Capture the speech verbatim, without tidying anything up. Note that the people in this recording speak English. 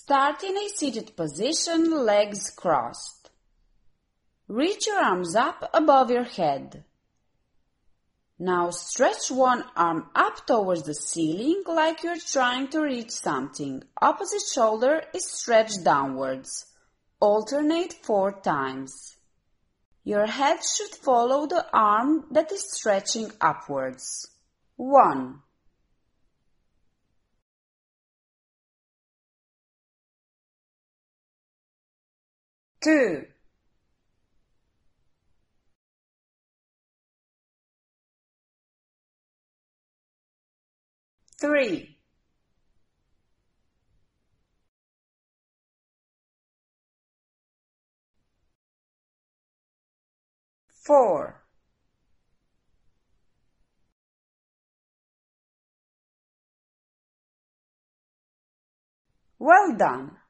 Start in a seated position, legs crossed. Reach your arms up above your head. Now stretch one arm up towards the ceiling like you're trying to reach something. Opposite shoulder is stretched downwards. Alternate four times. Your head should follow the arm that is stretching upwards. One. Two. Three. Four. Well done!